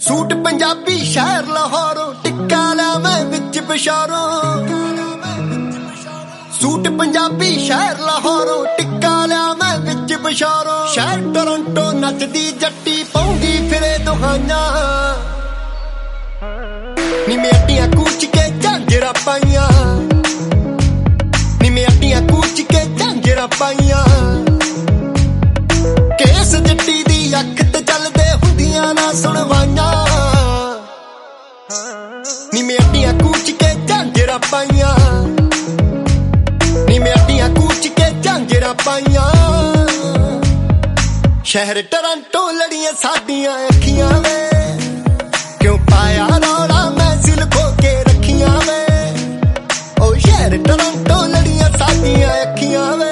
Suit Punjabi शहर लाहौरों टिक्का लिया मैं विच बशारों। सूट पंजाबी शहर लाहौरों टिक्का लिया मैं विच बशारों। शहर टोरंटो नचदी जट्टी पाउंदी फिरे दुहाना। नी मैं अड्डियां कूच के झांजरा पाइयां, नी मैं अड्डियां कूच के झांजरा पाइयां। केस जट्टी दी अख ते चलदे हुंदियां ना सुणवाइयां। नी मैं अड्डियां कूच के झांजरा पाइयां, नी मैं अड्डियां कूच के झांजरा पाइयां। शहर टोरंटो लड़ियां साडियां अखियां वे, क्यों पाया रौला मैं सिल खो के रखियां वे। ओ शहर टोरंटो लड़ियां साडियां अखियां वे।